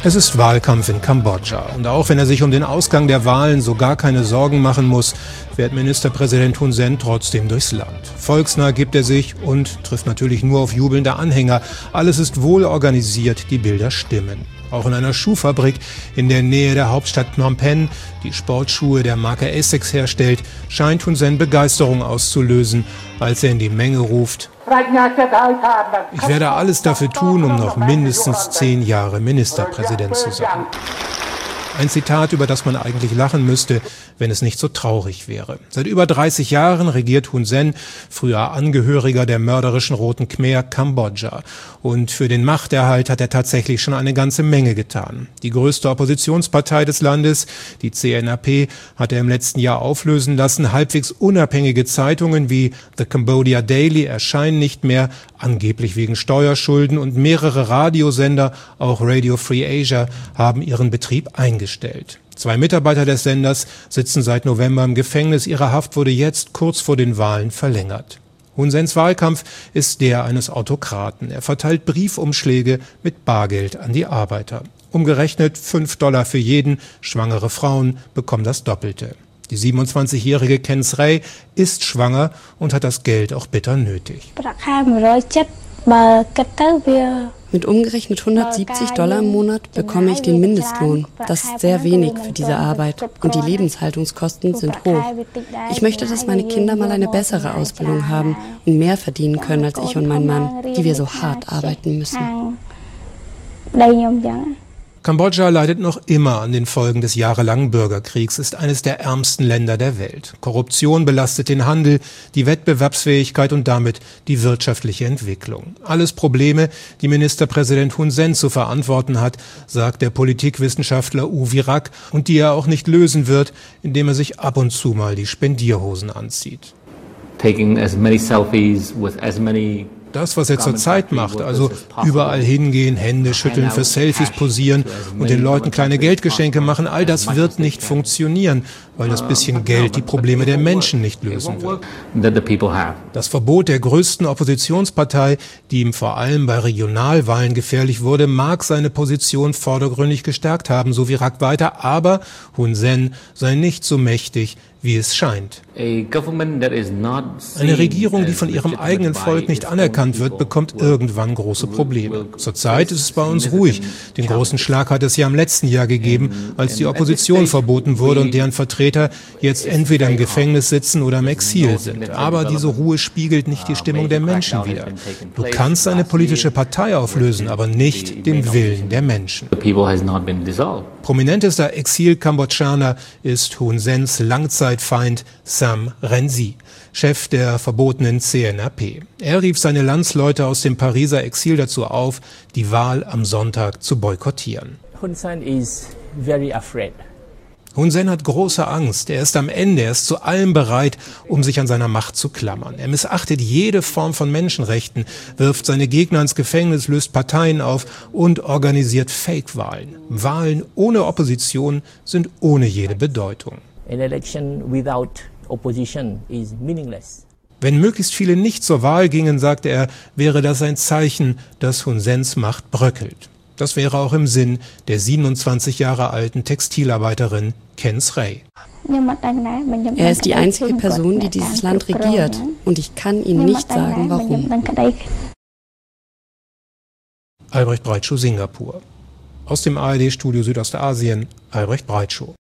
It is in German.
Es ist Wahlkampf in Kambodscha. Und auch wenn er sich um den Ausgang der Wahlen so gar keine Sorgen machen muss, fährt Ministerpräsident Hun Sen trotzdem durchs Land. Volksnah gibt er sich und trifft natürlich nur auf jubelnde Anhänger. Alles ist wohl organisiert, die Bilder stimmen. Auch in einer Schuhfabrik in der Nähe der Hauptstadt Phnom Penh, die Sportschuhe der Marke Essex herstellt, scheint Hun Sen Begeisterung auszulösen, als er in die Menge ruft: Ich werde alles dafür tun, um noch mindestens 10 Jahre Ministerpräsident zu sein. Ein Zitat, über das man eigentlich lachen müsste, wenn es nicht so traurig wäre. Seit über 30 Jahren regiert Hun Sen, früher Angehöriger der mörderischen Roten Khmer, Kambodscha. Und für den Machterhalt hat er tatsächlich schon eine ganze Menge getan. Die größte Oppositionspartei des Landes, die CNRP, hat er im letzten Jahr auflösen lassen. Halbwegs unabhängige Zeitungen wie The Cambodia Daily erscheinen nicht mehr, angeblich wegen Steuerschulden, und mehrere Radiosender, auch Radio Free Asia, haben ihren Betrieb eingestellt. 2 Mitarbeiter des Senders sitzen seit November im Gefängnis. Ihre Haft wurde jetzt kurz vor den Wahlen verlängert. Hun Sens Wahlkampf ist der eines Autokraten. Er verteilt Briefumschläge mit Bargeld an die Arbeiter. Umgerechnet $5 für jeden. Schwangere Frauen bekommen das Doppelte. Die 27-jährige Ken Sray ist schwanger und hat das Geld auch bitter nötig. Mit umgerechnet $170 im Monat bekomme ich den Mindestlohn. Das ist sehr wenig für diese Arbeit und die Lebenshaltungskosten sind hoch. Ich möchte, dass meine Kinder mal eine bessere Ausbildung haben und mehr verdienen können als ich und mein Mann, die wir so hart arbeiten müssen. Kambodscha leidet noch immer an den Folgen des jahrelangen Bürgerkriegs, ist eines der ärmsten Länder der Welt. Korruption belastet den Handel, die Wettbewerbsfähigkeit und damit die wirtschaftliche Entwicklung. Alles Probleme, die Ministerpräsident Hun Sen zu verantworten hat, sagt der Politikwissenschaftler U Virak, und die er auch nicht lösen wird, indem er sich ab und zu mal die Spendierhosen anzieht. Taking as many selfies with as many. Das, was er zurzeit macht, also überall hingehen, Hände schütteln, für Selfies posieren und den Leuten kleine Geldgeschenke machen, all das wird nicht funktionieren, weil das bisschen Geld die Probleme der Menschen nicht lösen wird. Das Verbot der größten Oppositionspartei, die ihm vor allem bei Regionalwahlen gefährlich wurde, mag seine Position vordergründig gestärkt haben, so wie Rack weiter, aber Hun Sen sei nicht so mächtig, wie es scheint. Eine Regierung, die von ihrem eigenen Volk nicht anerkannt wird, bekommt irgendwann große Probleme. Zurzeit ist es bei uns ruhig. Den großen Schlag hat es ja im letzten Jahr gegeben, als die Opposition verboten wurde und deren Vertreter jetzt entweder im Gefängnis sitzen oder im Exil sind. Aber diese Ruhe spiegelt nicht die Stimmung der Menschen wider. Du kannst eine politische Partei auflösen, aber nicht den Willen der Menschen. Prominentester Exil-Kambodschaner ist Hun Sens Langzeitfeind Sam Rainsy, Chef der verbotenen CNRP. Er rief seine Landsleute aus dem Pariser Exil dazu auf, die Wahl am Sonntag zu boykottieren. Hun Sen is very afraid. Hun Sen hat große Angst. Er ist am Ende. Er ist zu allem bereit, um sich an seiner Macht zu klammern. Er missachtet jede Form von Menschenrechten, wirft seine Gegner ins Gefängnis, löst Parteien auf und organisiert Fake-Wahlen. Wahlen ohne Opposition sind ohne jede Bedeutung. An election without opposition is meaningless. Wenn möglichst viele nicht zur Wahl gingen, sagte er, wäre das ein Zeichen, dass Hun Sens Macht bröckelt. Das wäre auch im Sinn der 27 Jahre alten Textilarbeiterin Ken Sray. Er ist die einzige Person, die dieses Land regiert, und ich kann Ihnen nicht sagen, warum. Albrecht Breitschuh, Singapur. Aus dem ARD-Studio Südostasien, Albrecht Breitschuh.